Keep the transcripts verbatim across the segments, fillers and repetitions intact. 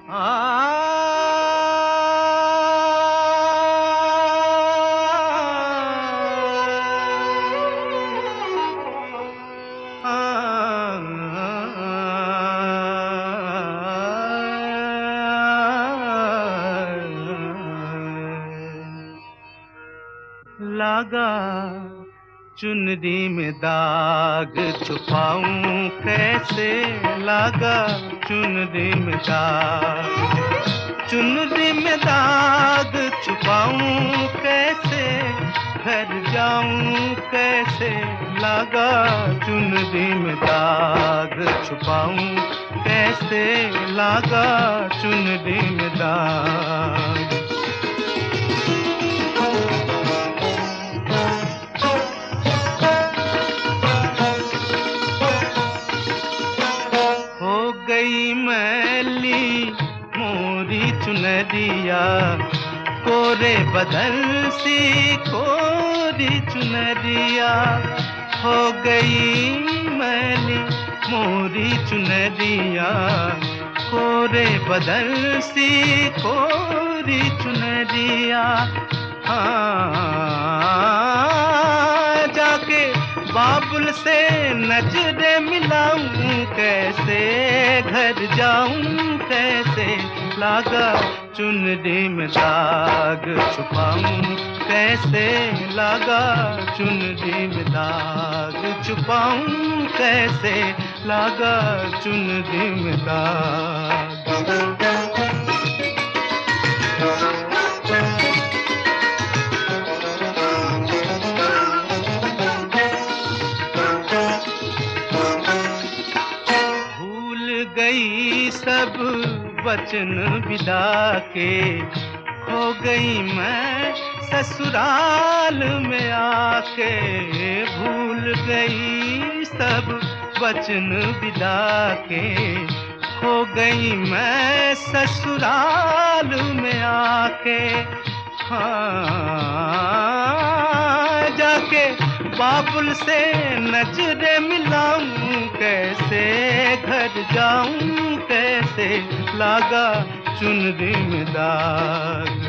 लागा चुनरी में दाग छुपाऊं कैसे, लागा चुनरी में दाग, चुनरी में दाग छुपाऊं कैसे, घर जाऊं कैसे, लागा चुनरी में दाग छुपाऊं कैसे, लागा चुनरी में दाग। गई मैली मोरी चुनरिया, कोरे बदल सी कोरी चुनरिया, हो गई मैली मोरी चुनरिया, कोरे बदल सी कोरी चुनरिया। हाँ जाके बाबुल से नजरे मिलाऊं कैसे, घर जाऊं कैसे, लागा चुनरी में दाग छुपाऊं कैसे, लागा चुनरी में दाग छुपाऊं कैसे, लागा चुनरी में दाग। गई सब वचन विदा के, खो गई मैं ससुराल में आके, भूल गई सब वचन विदा के, खो गई मैं ससुराल में आके। हाँ जाके बाबुल से नजरे मिलाऊं कैसे, घर जाऊं कैसे, लागा चुनरी में दाग।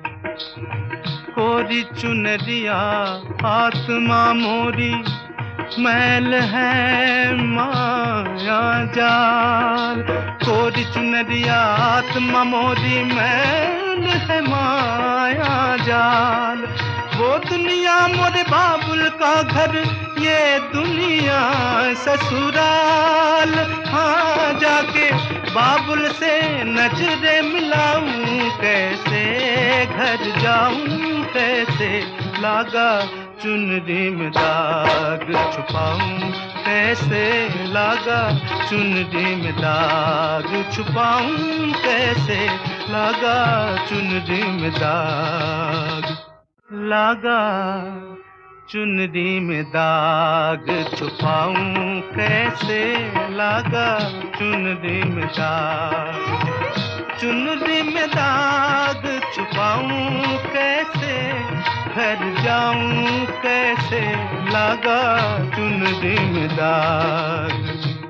कोरी चुनरिया आत्मा मोरी, मैल है माया जाल, कोरी चुनरिया आत्मा मोरी, मैल है माया जाल। वो दुनिया मोरे बाबुल का घर, ये दुनिया ससुराल। हाँ जाके बाबुल से नजरे मिलाऊं कैसे, घर जाऊं कैसे, लागा चुनरी में दाग छुपाऊं कैसे, लागा चुनरी में दाग छुपाऊं कैसे, लागा चुनरी में दाग। लागा चुनरी में दाग छुपाऊं कैसे, लागा चुनरी में दाग, चुनरी में दाग छुपाऊं कैसे, घर जाऊं कैसे, लागा चुनरी में दाग।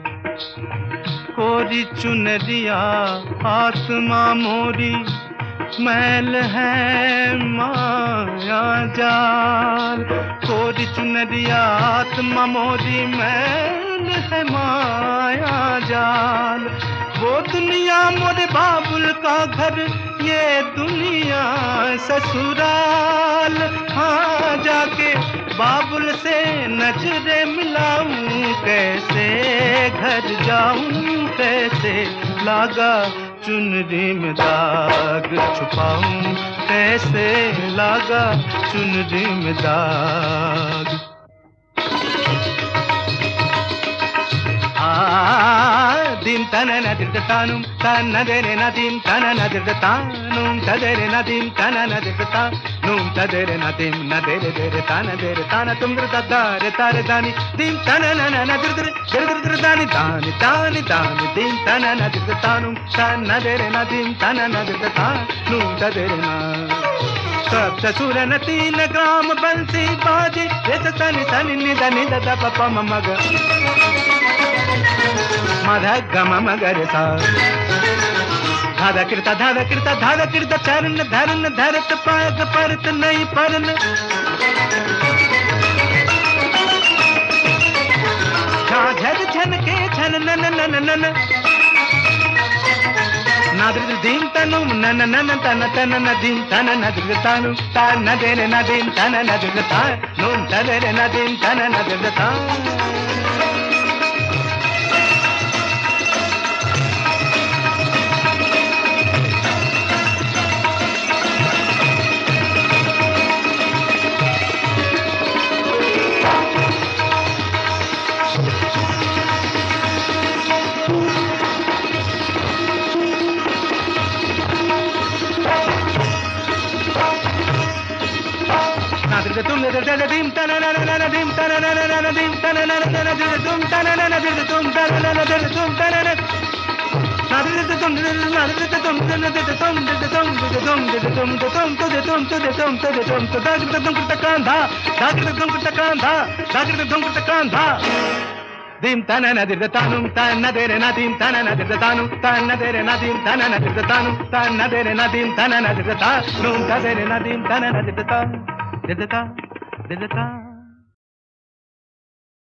कोरी चुनरिया आत्मा मोरी, मैल है माया जाल, कोरी चुनरिया आत्मा मोरी, मैल है माया जाल। वो दुनिया मोरे बाबुल का घर, ये दुनिया ससुराल। हाँ जाके बाबुल से नजरे मिलाऊं कैसे, घर जाऊं कैसे, लागा चुनरी में दाग छुपाऊं कैसे, लागा चुनरी में दाग। dim tanana dirtanum tanadere nadim tanana dirtanum tadere nadim tanana dirtanum tadere nadim nadere dere tanadere tanatum dirtadare tare dani dim tanana nadir dir dir dani dani dani dani dim tanana dirtanum tanadere nadim tanana dirtanum tadere na सब ससुर न तीन ग्राम बंसी बाजी race तनि तनि निद निद the पप मग मध गम मगर सा धादा किरता धादा किरता धादा किरता चरण धरन धरत पाग परत नहीं परन झन झन के झन नन नन नन नाद्र दीम तनु नन नन तन तन नदीम तन नद्र तानु ता नदेरे नदीम तन नद्र ता नून तदेरे नदीम तन नद्र ता तुम दीम तन नन दीम तन नन दीम तन नन तुम तन नन तुम तन नन तुम तन नन तुम तुम तुम तुम तुम तुझे तुम तुझे तुम तुझे तुम तो दागिर तुम कुत्ता कांधा दागिर तुम कुत्ता कांधा दागिर तुम कुत्ता कांधा दीम तन नदिर तानुम तन नदेरे नदीम तन नदिर तानुम तन नदेरे नदीम तन नदिर तानुम तन नदेरे नदीम तन नदिर तानुम तदेरे नदीम तन नदिर तानुम Did it, did it,